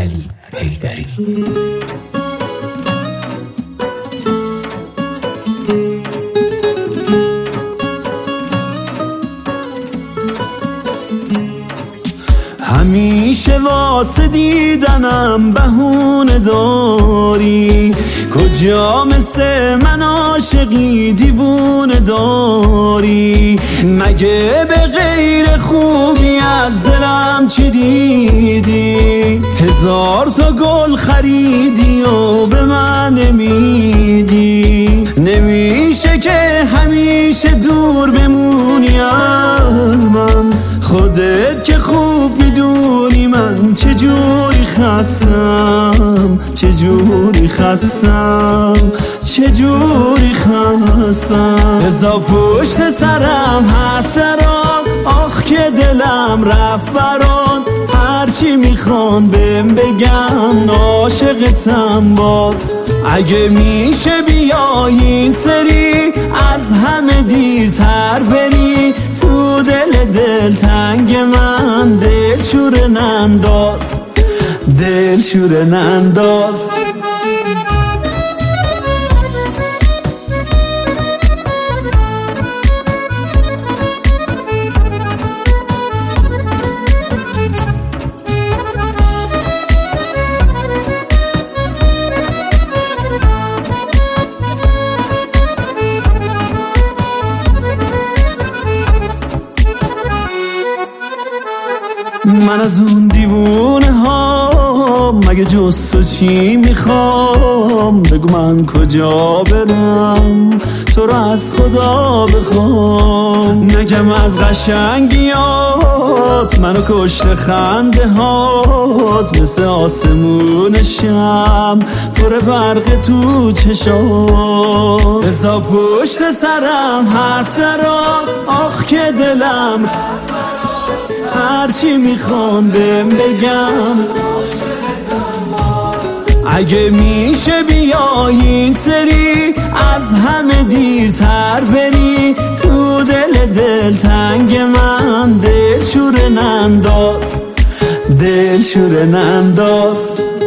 علی حیدری. همیشه واسه دیدنم بهونه داری، کجا مثل من عاشقی دیوونه داری؟ مگه به غیر خوبی از دلم چی دیدی؟ 1000 تا گل خریدی و به من نمیدی. نمیشه که همیشه دور بمونی از من، خودت که خوب میدونی من چجوری خستم، چجوری خستم، چجوری خستم. بذار پشت سرم حرف درام، آخ که دلم رفت بران. هرچی میخوان بهم بگم عاشقتم باز. اگه میشه بیای این سری از همه دیرتر بری، تو دل تنگ من دل شوره ننداز، دل شوره ننداز. من از اون دیوونه ها مگه جز تو چی میخوام؟ بگو من کجا برم تو رو از خدا بخوام. نگم از قشنگیات منو کشته خنده هات، مثل آسمون شم پر برق تو چشات. بذار پشت سرم حرف درام، آخ که دلم هرچی میخوان بهم بگم. اگه میشه بیای این سری از همه دیرتر بری، تو دل تنگ من دل شوره ننداز، دل شوره ننداز.